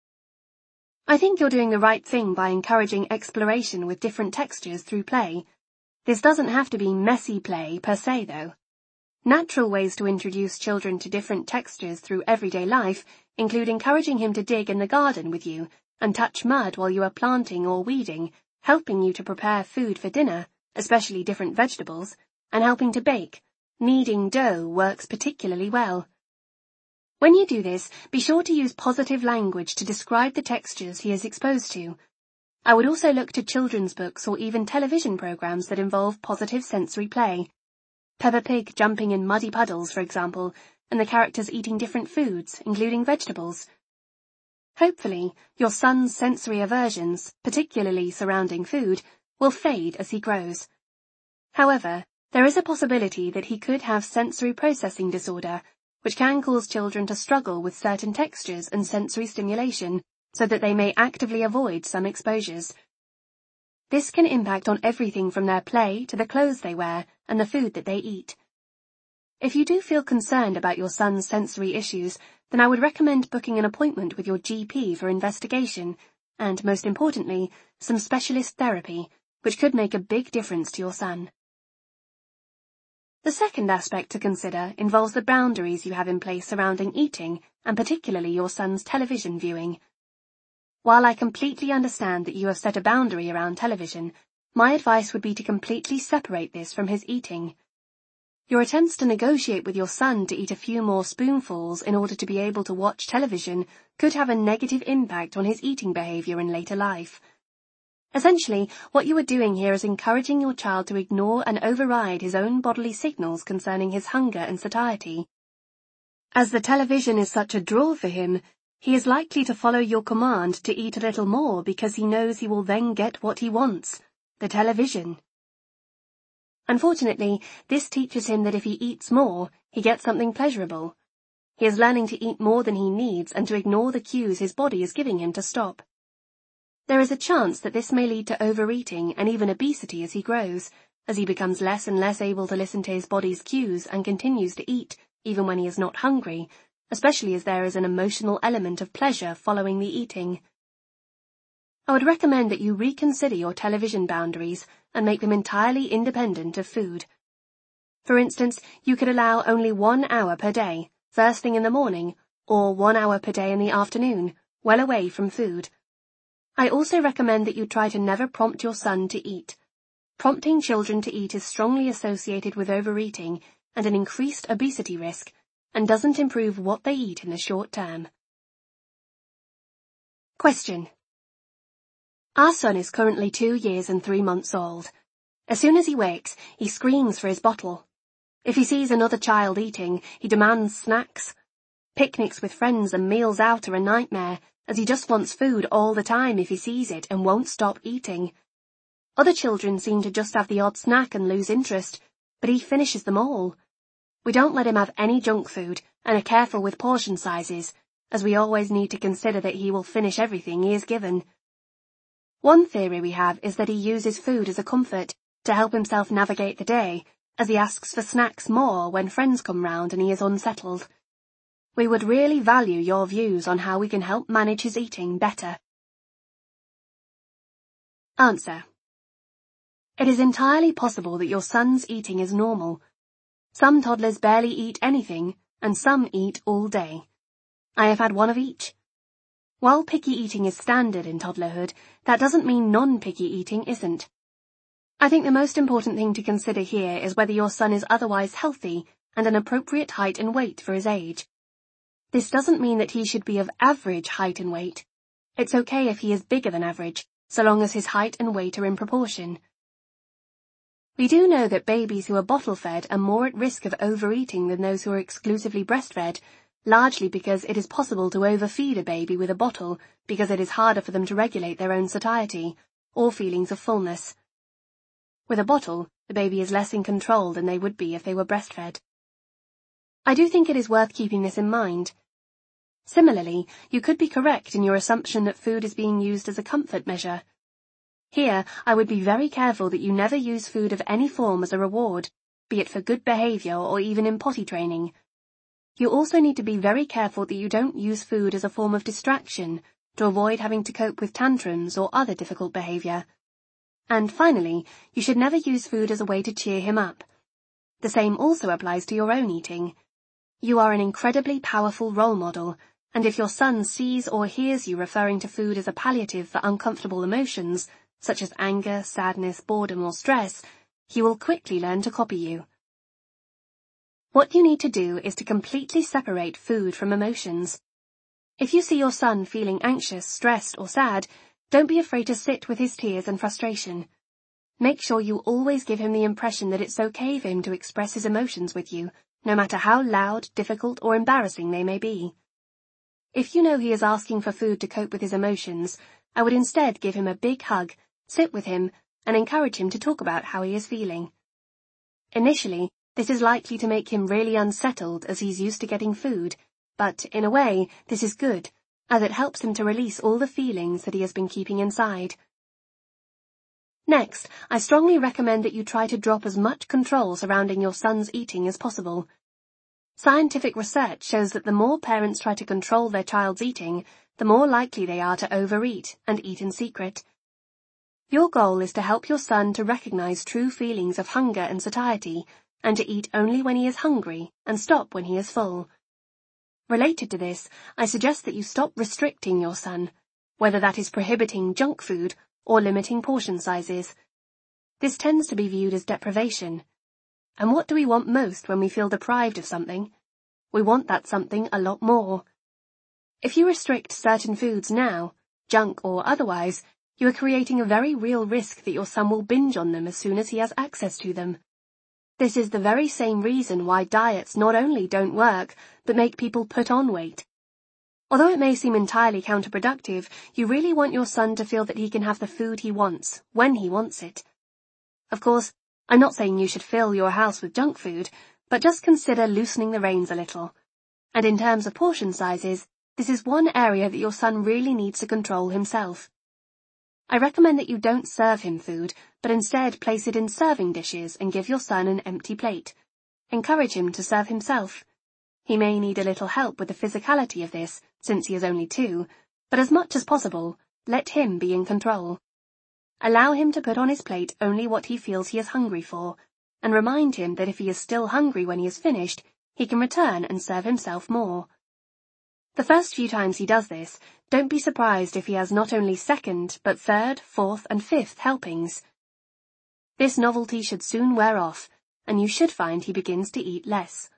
I think you're doing the right thing by encouraging exploration with different textures through play. This doesn't have to be messy play per se, though. Natural ways to introduce children to different textures through everyday life include encouraging him to dig in the garden with you and touch mud while you are planting or weeding, helping you to prepare food for dinner, especially different vegetables, and helping to bake. Kneading dough works particularly well. When you do this, be sure to use positive language to describe the textures he is exposed to. I would also look to children's books or even television programs that involve positive sensory play. Peppa Pig jumping in muddy puddles, for example, and the characters eating different foods, including vegetables. Hopefully, your son's sensory aversions, particularly surrounding food, will fade as he grows. However, there is a possibility that he could have sensory processing disorder, which can cause children to struggle with certain textures and sensory stimulation, so that they may actively avoid some exposures. This can impact on everything from their play to the clothes they wear and the food that they eat. If you do feel concerned about your son's sensory issues, then I would recommend booking an appointment with your G P for investigation, and, most importantly, some specialist therapy, which could make a big difference to your son. The second aspect to consider involves the boundaries you have in place surrounding eating, and particularly your son's television viewing. While I completely understand that you have set a boundary around television, my advice would be to completely separate this from his eating. Your attempts to negotiate with your son to eat a few more spoonfuls in order to be able to watch television could have a negative impact on his eating behavior in later life. Essentially, what you are doing here is encouraging your child to ignore and override his own bodily signals concerning his hunger and satiety. As the television is such a draw for him, he is likely to follow your command to eat a little more because he knows he will then get what he wants, the television. Unfortunately, this teaches him that if he eats more, he gets something pleasurable. He is learning to eat more than he needs and to ignore the cues his body is giving him to stop. There is a chance that this may lead to overeating and even obesity as he grows, as he becomes less and less able to listen to his body's cues and continues to eat, even when he is not hungry, especially as there is an emotional element of pleasure following the eating. I would recommend that you reconsider your television boundaries and make them entirely independent of food. For instance, you could allow only one hour per day, first thing in the morning, or one hour per day in the afternoon, well away from food. I also recommend that you try to never prompt your son to eat. Prompting children to eat is strongly associated with overeating and an increased obesity risk, and doesn't improve what they eat in the short term. Question. Our son is currently two years and three months old. As soon as he wakes, he screams for his bottle. If he sees another child eating, he demands snacks. Picnics with friends and meals out are a nightmare, as he just wants food all the time if he sees it and won't stop eating. Other children seem to just have the odd snack and lose interest, but he finishes them all. We don't let him have any junk food and are careful with portion sizes, as we always need to consider that he will finish everything he is given. One theory we have is that he uses food as a comfort to help himself navigate the day, as he asks for snacks more when friends come round and he is unsettled. We would really value your views on how we can help manage his eating better. Answer. It is entirely possible that your son's eating is normal. Some toddlers barely eat anything, and some eat all day. I have had one of each. While picky eating is standard in toddlerhood, that doesn't mean non-picky eating isn't. I think the most important thing to consider here is whether your son is otherwise healthy and an appropriate height and weight for his age. This doesn't mean that he should be of average height and weight. It's okay if he is bigger than average, so long as his height and weight are in proportion. We do know that babies who are bottle-fed are more at risk of overeating than those who are exclusively breastfed, largely because it is possible to overfeed a baby with a bottle because it is harder for them to regulate their own satiety, or feelings of fullness. With a bottle, the baby is less in control than they would be if they were breastfed. I do think it is worth keeping this in mind. Similarly, you could be correct in your assumption that food is being used as a comfort measure. Here, I would be very careful that you never use food of any form as a reward, be it for good behavior or even in potty training. You also need to be very careful that you don't use food as a form of distraction to avoid having to cope with tantrums or other difficult behavior. And finally, you should never use food as a way to cheer him up. The same also applies to your own eating. You are an incredibly powerful role model, and if your son sees or hears you referring to food as a palliative for uncomfortable emotions, such as anger, sadness, boredom, or stress, he will quickly learn to copy you. What you need to do is to completely separate food from emotions. If you see your son feeling anxious, stressed, or sad, don't be afraid to sit with his tears and frustration. Make sure you always give him the impression that it's okay for him to express his emotions with you, no matter how loud, difficult, or embarrassing they may be. If you know he is asking for food to cope with his emotions, I would instead give him a big hug, sit with him, and encourage him to talk about how he is feeling. Initially, this is likely to make him really unsettled as he's used to getting food, but in a way, this is good, as it helps him to release all the feelings that he has been keeping inside. Next, I strongly recommend that you try to drop as much control surrounding your son's eating as possible. Scientific research shows that the more parents try to control their child's eating, the more likely they are to overeat and eat in secret. Your goal is to help your son to recognize true feelings of hunger and satiety, and to eat only when he is hungry and stop when he is full. Related to this, I suggest that you stop restricting your son, whether that is prohibiting junk food or limiting portion sizes. This tends to be viewed as deprivation. And what do we want most when we feel deprived of something? We want that something a lot more. If you restrict certain foods now, junk or otherwise, you are creating a very real risk that your son will binge on them as soon as he has access to them. This is the very same reason why diets not only don't work, but make people put on weight. Although it may seem entirely counterproductive, you really want your son to feel that he can have the food he wants, when he wants it. Of course, I'm not saying you should fill your house with junk food, but just consider loosening the reins a little. And in terms of portion sizes, this is one area that your son really needs to control himself. I recommend that you don't serve him food, but instead place it in serving dishes and give your son an empty plate. Encourage him to serve himself. He may need a little help with the physicality of this, since he is only two, but as much as possible, let him be in control. Allow him to put on his plate only what he feels he is hungry for, and remind him that if he is still hungry when he is finished, he can return and serve himself more. The first few times he does this, don't be surprised if he has not only second, but third, fourth, and fifth helpings. This novelty should soon wear off, and you should find he begins to eat less.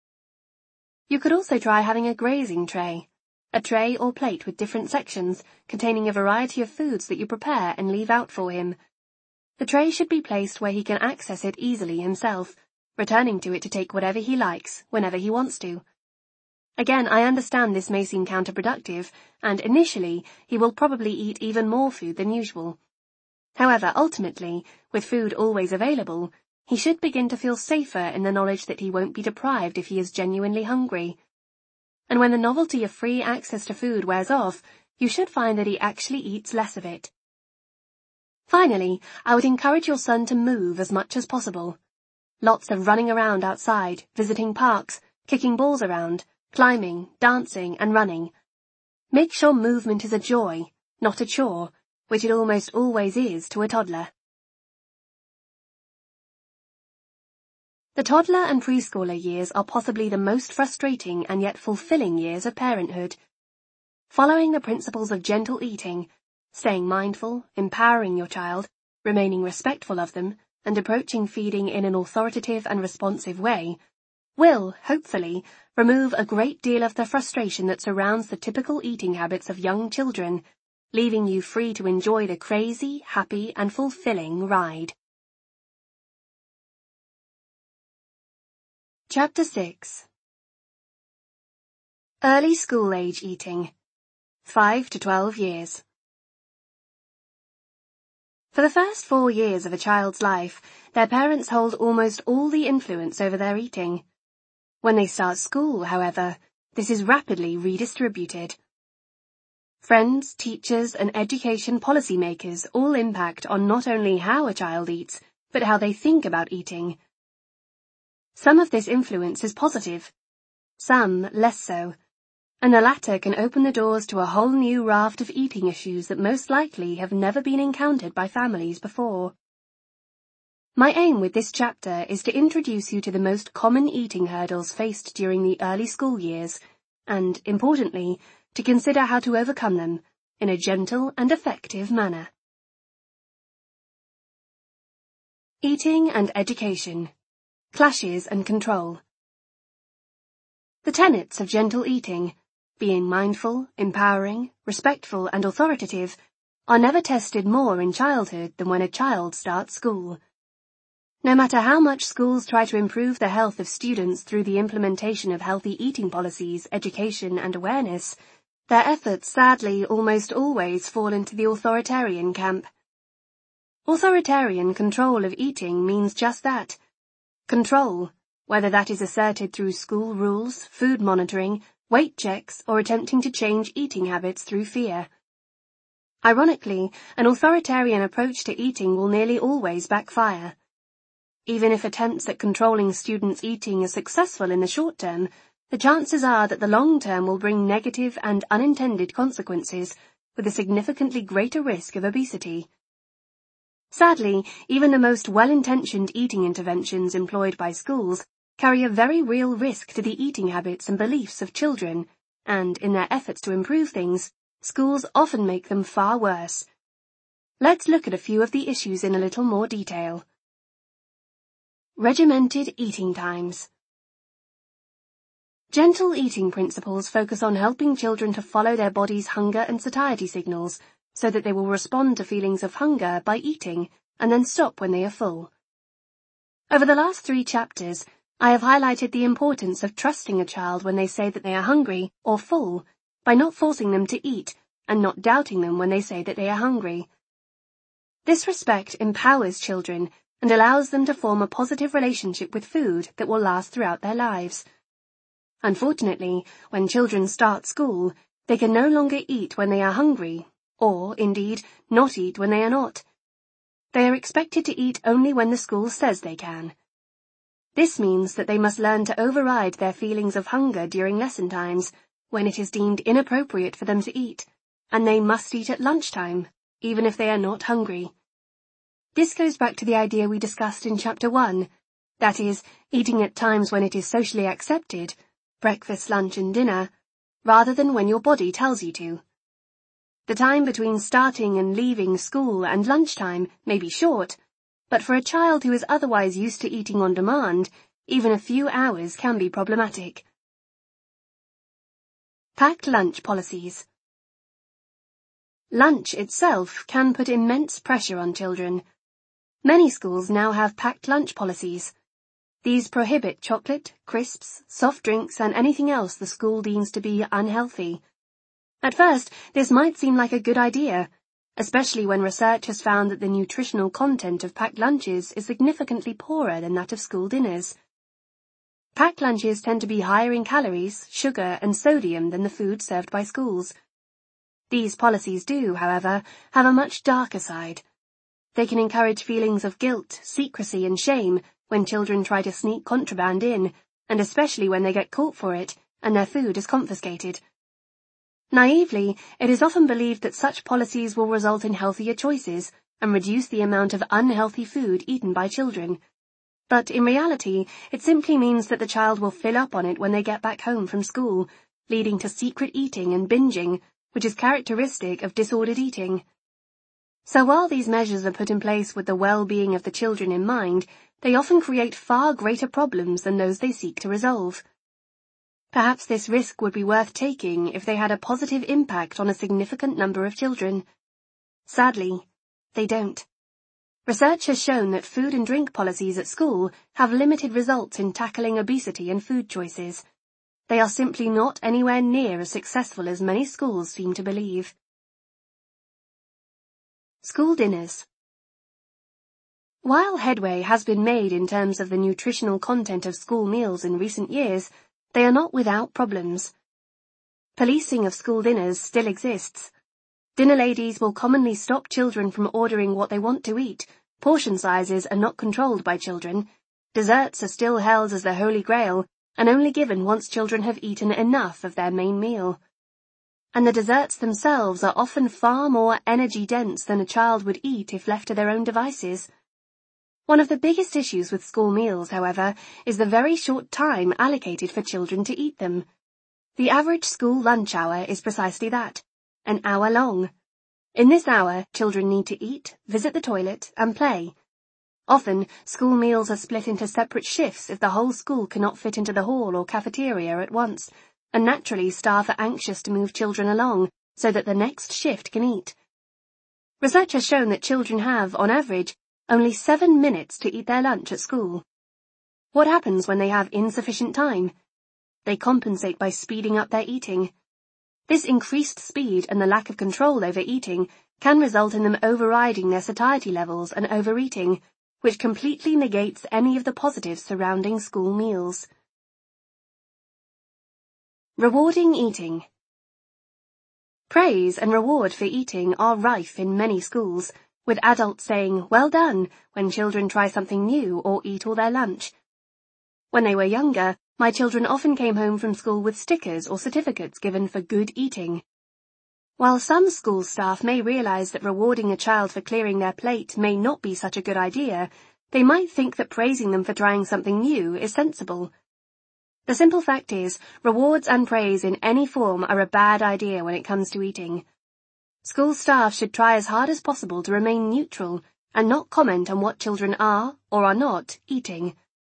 You could also try having a grazing tray, a tray or plate with different sections, containing a variety of foods that you prepare and leave out for him. The tray should be placed where he can access it easily himself, returning to it to take whatever he likes, whenever he wants to. Again, I understand this may seem counterproductive, and initially, he will probably eat even more food than usual. However, ultimately, with food always available, he should begin to feel safer in the knowledge that he won't be deprived if he is genuinely hungry. And when the novelty of free access to food wears off, you should find that he actually eats less of it. Finally, I would encourage your son to move as much as possible. Lots of running around outside, visiting parks, kicking balls around, climbing, dancing, and running. Make sure movement is a joy, not a chore, which it almost always is to a toddler. The toddler and preschooler years are possibly the most frustrating and yet fulfilling years of parenthood. Following the principles of gentle eating, staying mindful, empowering your child, remaining respectful of them, and approaching feeding in an authoritative and responsive way, will, hopefully, remove a great deal of the frustration that surrounds the typical eating habits of young children, leaving you free to enjoy the crazy, happy, and fulfilling ride. Chapter six. Early School Age Eating. five to twelve years. For the first four years of a child's life, their parents hold almost all the influence over their eating. When they start school, however, this is rapidly redistributed. Friends, teachers, and education policymakers all impact on not only how a child eats, but how they think about eating. Some of this influence is positive, some less so, and the latter can open the doors to a whole new raft of eating issues that most likely have never been encountered by families before. My aim with this chapter is to introduce you to the most common eating hurdles faced during the early school years, and, importantly, to consider how to overcome them in a gentle and effective manner. Eating and education. Clashes and control. The tenets of gentle eating, being mindful, empowering, respectful, and authoritative, are never tested more in childhood than when a child starts school. No matter how much schools try to improve the health of students through the implementation of healthy eating policies, education, and awareness, their efforts sadly almost always fall into the authoritarian camp. Authoritarian control of eating means just that. Control, whether that is asserted through school rules, food monitoring, weight checks, or attempting to change eating habits through fear. Ironically, an authoritarian approach to eating will nearly always backfire. Even if attempts at controlling students' eating are successful in the short term, the chances are that the long term will bring negative and unintended consequences, with a significantly greater risk of obesity. Sadly, even the most well-intentioned eating interventions employed by schools carry a very real risk to the eating habits and beliefs of children, and in their efforts to improve things, schools often make them far worse. Let's look at a few of the issues in a little more detail. Regimented eating times. Gentle eating principles focus on helping children to follow their body's hunger and satiety signals so that they will respond to feelings of hunger by eating and then stop when they are full. Over the last three chapters, I have highlighted the importance of trusting a child when they say that they are hungry or full by not forcing them to eat and not doubting them when they say that they are hungry. This respect empowers children and allows them to form a positive relationship with food that will last throughout their lives. Unfortunately, when children start school, they can no longer eat when they are hungry, or, indeed, not eat when they are not. They are expected to eat only when the school says they can. This means that they must learn to override their feelings of hunger during lesson times, when it is deemed inappropriate for them to eat, and they must eat at lunchtime, even if they are not hungry. This goes back to the idea we discussed in Chapter one, that is, eating at times when it is socially accepted, breakfast, lunch and dinner, rather than when your body tells you to. The time between starting and leaving school and lunchtime may be short, but for a child who is otherwise used to eating on demand, even a few hours can be problematic. Packed lunch policies. Lunch itself can put immense pressure on children. Many schools now have packed lunch policies. These prohibit chocolate, crisps, soft drinks and anything else the school deems to be unhealthy. At first, this might seem like a good idea, especially when research has found that the nutritional content of packed lunches is significantly poorer than that of school dinners. Packed lunches tend to be higher in calories, sugar and sodium than the food served by schools. These policies do, however, have a much darker side. They can encourage feelings of guilt, secrecy and shame when children try to sneak contraband in, and especially when they get caught for it and their food is confiscated. Naively, it is often believed that such policies will result in healthier choices and reduce the amount of unhealthy food eaten by children. But in reality, it simply means that the child will fill up on it when they get back home from school, leading to secret eating and binging, which is characteristic of disordered eating. So while these measures are put in place with the well-being of the children in mind, they often create far greater problems than those they seek to resolve. Perhaps this risk would be worth taking if they had a positive impact on a significant number of children. Sadly, they don't. Research has shown that food and drink policies at school have limited results in tackling obesity and food choices. They are simply not anywhere near as successful as many schools seem to believe. School dinners. While headway has been made in terms of the nutritional content of school meals in recent years, they are not without problems. Policing of school dinners still exists. Dinner ladies will commonly stop children from ordering what they want to eat, portion sizes are not controlled by children, desserts are still held as the holy grail, and only given once children have eaten enough of their main meal. And the desserts themselves are often far more energy-dense than a child would eat if left to their own devices. One of the biggest issues with school meals, however, is the very short time allocated for children to eat them. The average school lunch hour is precisely that, an hour long. In this hour, children need to eat, visit the toilet, and play. Often, school meals are split into separate shifts if the whole school cannot fit into the hall or cafeteria at once, and naturally staff are anxious to move children along so that the next shift can eat. Research has shown that children have, on average, only seven minutes to eat their lunch at school. What happens when they have insufficient time? They compensate by speeding up their eating. This increased speed and the lack of control over eating can result in them overriding their satiety levels and overeating, which completely negates any of the positives surrounding school meals. Rewarding eating. Praise and reward for eating are rife in many schools, with adults saying, "Well done," when children try something new or eat all their lunch. When they were younger, my children often came home from school with stickers or certificates given for good eating. While some school staff may realize that rewarding a child for clearing their plate may not be such a good idea, they might think that praising them for trying something new is sensible. The simple fact is, rewards and praise in any form are a bad idea when it comes to eating. School staff should try as hard as possible to remain neutral and not comment on what children are, or are not, eating.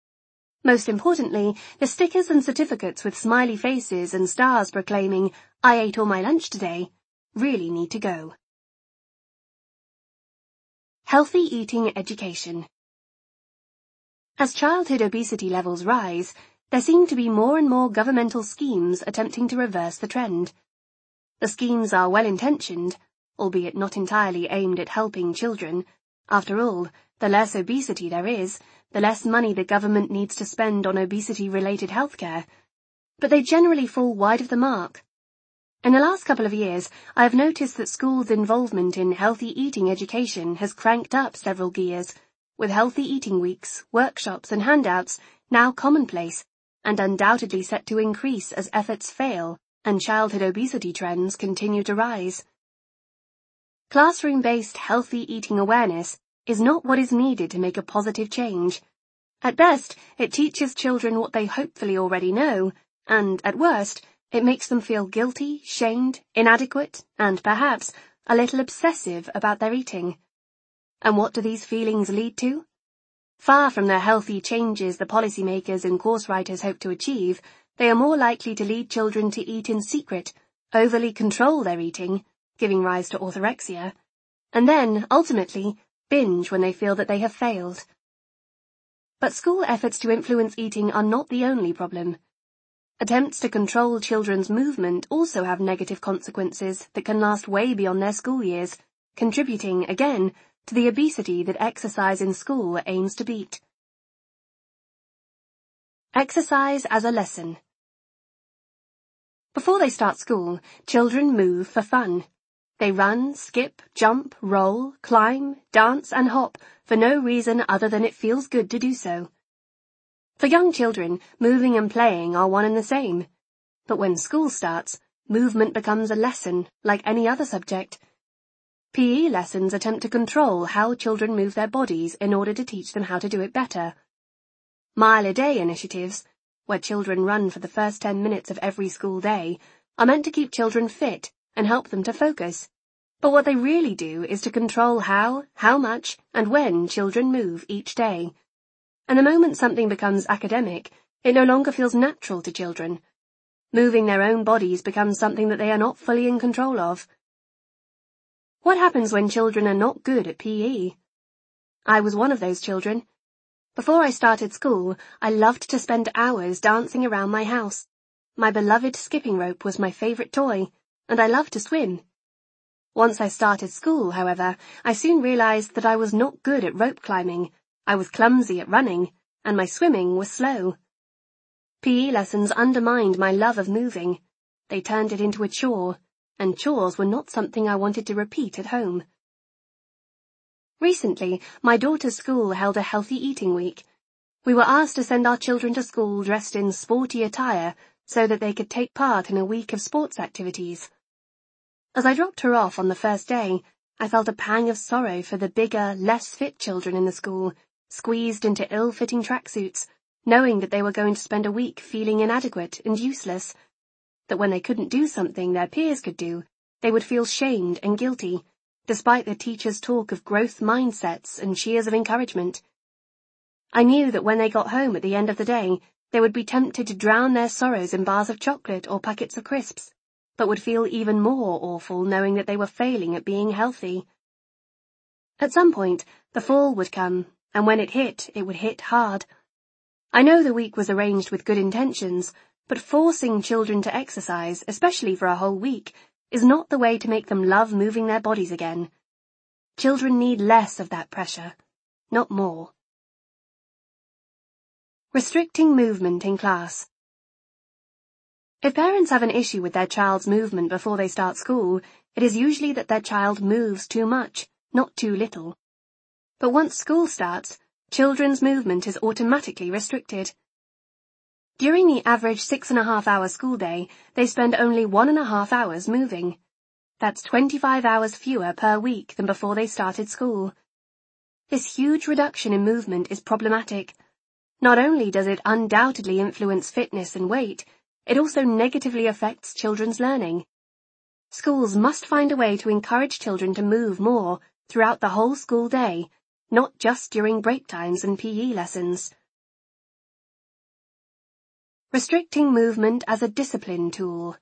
Most importantly, the stickers and certificates with smiley faces and stars proclaiming, "I ate all my lunch today," really need to go. Healthy eating education. As childhood obesity levels rise, there seem to be more and more governmental schemes attempting to reverse the trend. The schemes are well-intentioned, albeit not entirely aimed at helping children. After all, the less obesity there is, the less money the government needs to spend on obesity-related healthcare. But they generally fall wide of the mark. In the last couple of years, I have noticed that schools' involvement in healthy eating education has cranked up several gears, with healthy eating weeks, workshops and handouts now commonplace, and undoubtedly set to increase as efforts fail and childhood obesity trends continue to rise. Classroom-based healthy eating awareness is not what is needed to make a positive change. At best, it teaches children what they hopefully already know, and, at worst, it makes them feel guilty, shamed, inadequate, and perhaps a little obsessive about their eating. And what do these feelings lead to? Far from the healthy changes the policymakers and course writers hope to achieve, they are more likely to lead children to eat in secret, overly control their eating, giving rise to orthorexia, and then, ultimately, binge when they feel that they have failed. But school efforts to influence eating are not the only problem. Attempts to control children's movement also have negative consequences that can last way beyond their school years, contributing, again, to the obesity that exercise in school aims to beat. Exercise as a lesson. Before they start school, children move for fun. They run, skip, jump, roll, climb, dance and hop for no reason other than it feels good to do so. For young children, moving and playing are one and the same. But when school starts, movement becomes a lesson like any other subject. P E lessons attempt to control how children move their bodies in order to teach them how to do it better. Mile-a-day initiatives, where children run for the first ten minutes of every school day, are meant to keep children fit and help them to focus. But what they really do is to control how, how much, and when children move each day. And the moment something becomes academic, it no longer feels natural to children. Moving their own bodies becomes something that they are not fully in control of. What happens when children are not good at P E? I was one of those children. Before I started school, I loved to spend hours dancing around my house. My beloved skipping rope was my favourite toy, and I loved to swim. Once I started school, however, I soon realised that I was not good at rope climbing, I was clumsy at running, and my swimming was slow. P E lessons undermined my love of moving. They turned it into a chore, and chores were not something I wanted to repeat at home. Recently, my daughter's school held a healthy eating week. We were asked to send our children to school dressed in sporty attire so that they could take part in a week of sports activities. As I dropped her off on the first day, I felt a pang of sorrow for the bigger, less fit children in the school, squeezed into ill-fitting tracksuits, knowing that they were going to spend a week feeling inadequate and useless, that when they couldn't do something their peers could do, they would feel shamed and guilty, despite the teacher's talk of growth mindsets and cheers of encouragement. I knew that when they got home at the end of the day, they would be tempted to drown their sorrows in bars of chocolate or packets of crisps, but would feel even more awful knowing that they were failing at being healthy. At some point, the fall would come, and when it hit, it would hit hard. I know the week was arranged with good intentions, but forcing children to exercise, especially for a whole week, is not the way to make them love moving their bodies again. Children need less of that pressure, not more. Restricting movement in class. If parents have an issue with their child's movement before they start school, it is usually that their child moves too much, not too little. But once school starts, children's movement is automatically restricted. During the average six and a half hour school day, they spend only one and a half hours moving. That's twenty-five hours fewer per week than before they started school. This huge reduction in movement is problematic. Not only does it undoubtedly influence fitness and weight, it also negatively affects children's learning. Schools must find a way to encourage children to move more throughout the whole school day, not just during break times and P E lessons. Restricting movement as a discipline tool.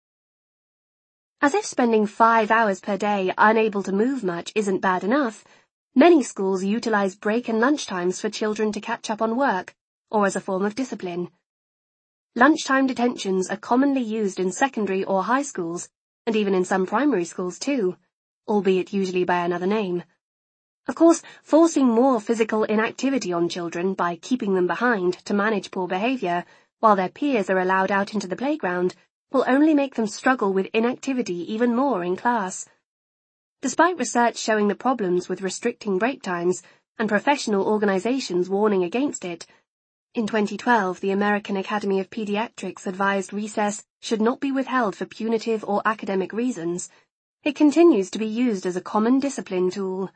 As if spending five hours per day unable to move much isn't bad enough, many schools utilize break and lunch times for children to catch up on work, or as a form of discipline. Lunchtime detentions are commonly used in secondary or high schools, and even in some primary schools too, albeit usually by another name. Of course, forcing more physical inactivity on children by keeping them behind to manage poor behavior, while their peers are allowed out into the playground, will only make them struggle with inactivity even more in class. Despite research showing the problems with restricting break times and professional organizations warning against it, in twenty twelve the American Academy of Pediatrics advised recess should not be withheld for punitive or academic reasons. It continues to be used as a common discipline tool.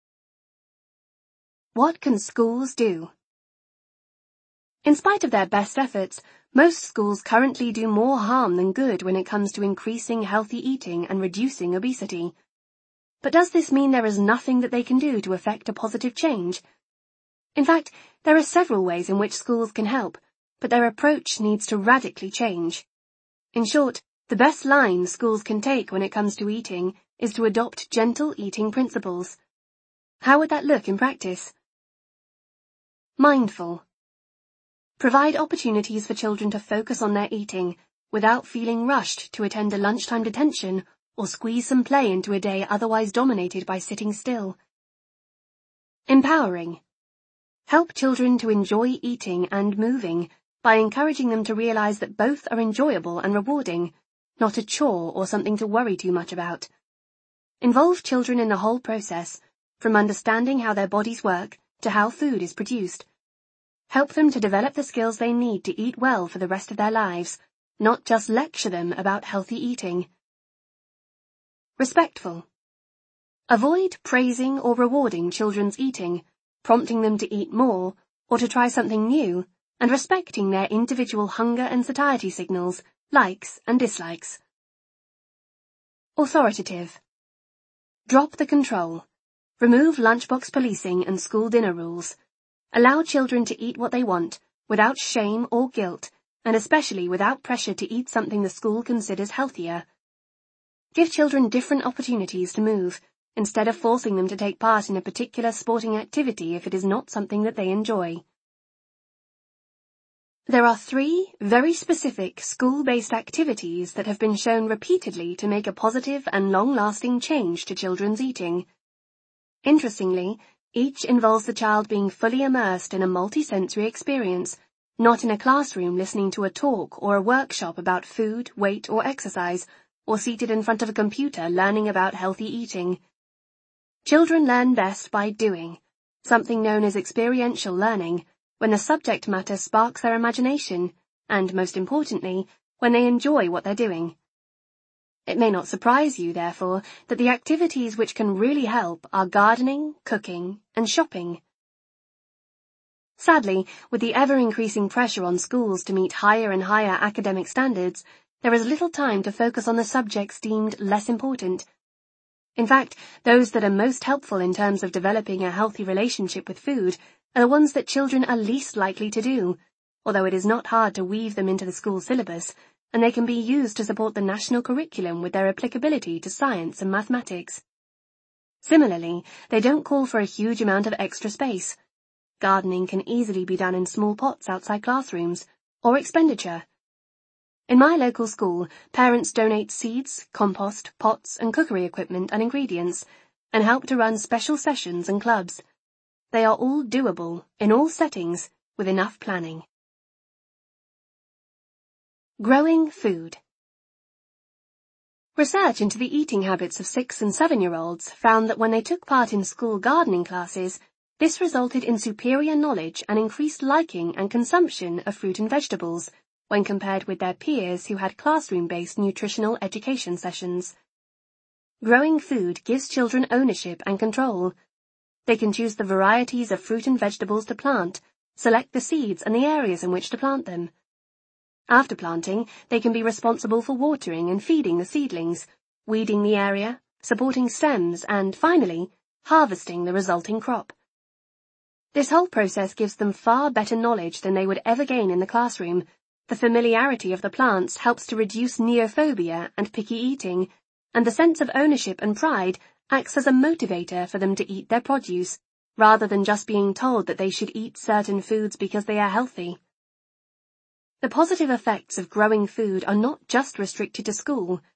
What can schools do? In spite of their best efforts, most schools currently do more harm than good when it comes to increasing healthy eating and reducing obesity. But does this mean there is nothing that they can do to effect a positive change? In fact, there are several ways in which schools can help, but their approach needs to radically change. In short, the best line schools can take when it comes to eating is to adopt gentle eating principles. How would that look in practice? Mindful. Provide opportunities for children to focus on their eating without feeling rushed to attend a lunchtime detention or squeeze some play into a day otherwise dominated by sitting still. Empowering. Help children to enjoy eating and moving by encouraging them to realize that both are enjoyable and rewarding, not a chore or something to worry too much about. Involve children in the whole process, from understanding how their bodies work to how food is produced. Help them to develop the skills they need to eat well for the rest of their lives, not just lecture them about healthy eating. Respectful. Avoid praising or rewarding children's eating, prompting them to eat more or to try something new, and respecting their individual hunger and satiety signals, likes and dislikes. Authoritative. Drop the control. Remove lunchbox policing and school dinner rules. Allow children to eat what they want, without shame or guilt, and especially without pressure to eat something the school considers healthier. Give children different opportunities to move, instead of forcing them to take part in a particular sporting activity if it is not something that they enjoy. There are three very specific school-based activities that have been shown repeatedly to make a positive and long-lasting change to children's eating. Interestingly, each involves the child being fully immersed in a multi-sensory experience, not in a classroom listening to a talk or a workshop about food, weight, or exercise, or seated in front of a computer learning about healthy eating. Children learn best by doing, something known as experiential learning, when the subject matter sparks their imagination, and, most importantly, when they enjoy what they're doing. It may not surprise you, therefore, that the activities which can really help are gardening, cooking, and shopping. Sadly, with the ever-increasing pressure on schools to meet higher and higher academic standards, there is little time to focus on the subjects deemed less important. In fact, those that are most helpful in terms of developing a healthy relationship with food are the ones that children are least likely to do, although it is not hard to weave them into the school syllabus, and they can be used to support the national curriculum with their applicability to science and mathematics. Similarly, they don't call for a huge amount of extra space. Gardening can easily be done in small pots outside classrooms, or expenditure. In my local school, parents donate seeds, compost, pots, and cookery equipment and ingredients, and help to run special sessions and clubs. They are all doable, in all settings, with enough planning. Growing food. Research into the eating habits of six and seven-year-olds found that when they took part in school gardening classes, this resulted in superior knowledge and increased liking and consumption of fruit and vegetables, when compared with their peers who had classroom-based nutritional education sessions. Growing food gives children ownership and control. They can choose the varieties of fruit and vegetables to plant, select the seeds and the areas in which to plant them. After planting, they can be responsible for watering and feeding the seedlings, weeding the area, supporting stems, and, finally, harvesting the resulting crop. This whole process gives them far better knowledge than they would ever gain in the classroom, The familiarity of the plants helps to reduce neophobia and picky eating, and the sense of ownership and pride acts as a motivator for them to eat their produce, rather than just being told that they should eat certain foods because they are healthy. The positive effects of growing food are not just restricted to school.